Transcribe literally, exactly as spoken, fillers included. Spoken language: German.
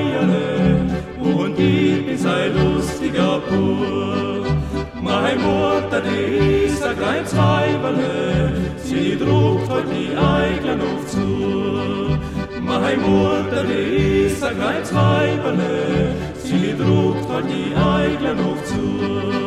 Eierle und ich bin sein lustiger Pur. Meine Mutter, die ist ein kleines Weiberle, sie druckt heut die Eigler noch zu. Meine Mutter, die ist ein kleines Weiberle, sie druckt heut die Eigler noch zu.